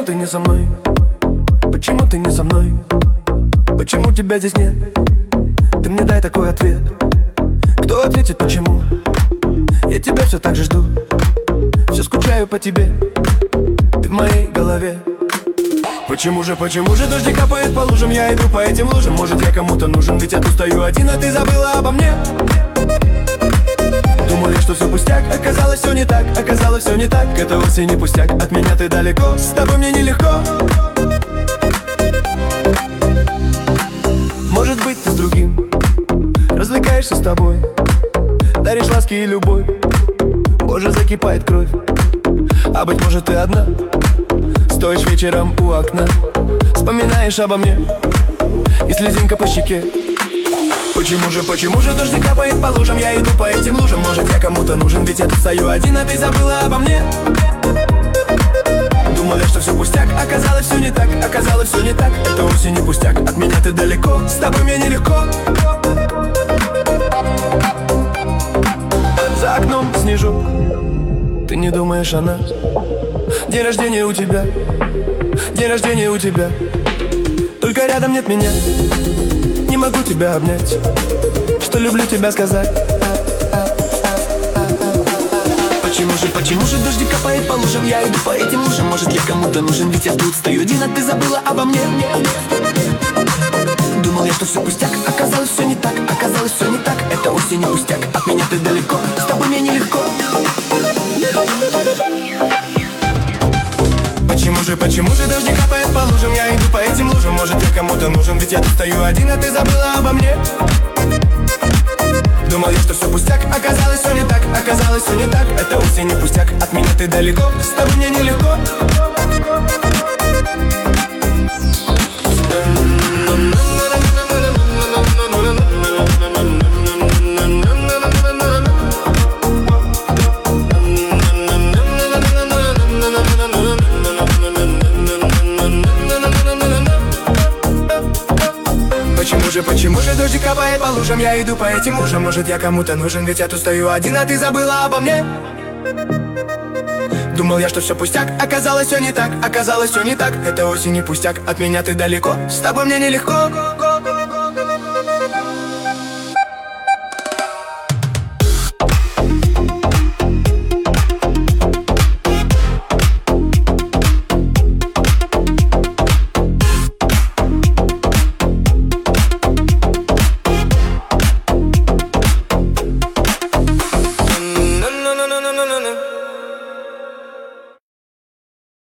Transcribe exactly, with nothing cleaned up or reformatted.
ты не со мной? Почему ты не со мной? Почему тебя здесь нет? Ты мне дай такой ответ. Кто ответит почему? Я тебя все так же жду. Все скучаю по тебе. Ты в моей голове. Почему же, почему же дождик капает по лужам? Я иду по этим лужам. Может, я кому-то нужен, ведь я тут стою один, а ты забыла обо мне. Думали, что все пустяк, оказалось все не так. Оказалось все не так, это вовсе не пустяк. От меня ты далеко, с тобой мне нелегко. Может быть, ты с другим развлекаешься с тобой, даришь ласки и любовь. Боже, закипает кровь. А быть может, ты одна стоишь вечером у окна, вспоминаешь обо мне, и слезинка по щеке. Почему же, почему же дождик капает по лужам? Я иду по этим лужам. Может, я кому-то нужен, ведь я тут стою один, а ты забыла обо мне. Думали, что все пустяк, оказалось все не так. Оказалось все не так, это вовсе не пустяк. От меня ты далеко, с тобой мне нелегко. За окном снежок, ты не думаешь о нас. День рождения у тебя, день рождения у тебя. Только рядом нет меня, не могу тебя обнять, что люблю тебя сказать. Почему же, почему же дождик капает по лужам? Я иду по этим лужам. Может, я кому-то нужен, ведь я тут стою один, а ты забыла обо мне. Думал я, что все пустяк, оказалось все не так. Оказалось все не так, это вовсе не пустяк. От меня ты далеко, с тобой мне нелегко. Почему же, почему же дождик капает по лужам? Я иду по этим лужам. Может, я кому-то нужен, ведь я тут стою один, а ты забыла обо мне. Думал я, что все пустяк, оказалось все не так. Оказалось все не так, это вовсе не пустяк. От меня ты далеко, с тобой мне нелегко. Почему же, почему же дождик капает по лужам? Я иду по этим лужам. Может, я кому-то нужен, ведь я тут стою один, а ты забыла обо мне. Думал я, что все пустяк, оказалось все не так. Оказалось все не так, это вовсе не пустяк. От меня ты далеко, с тобой мне нелегко.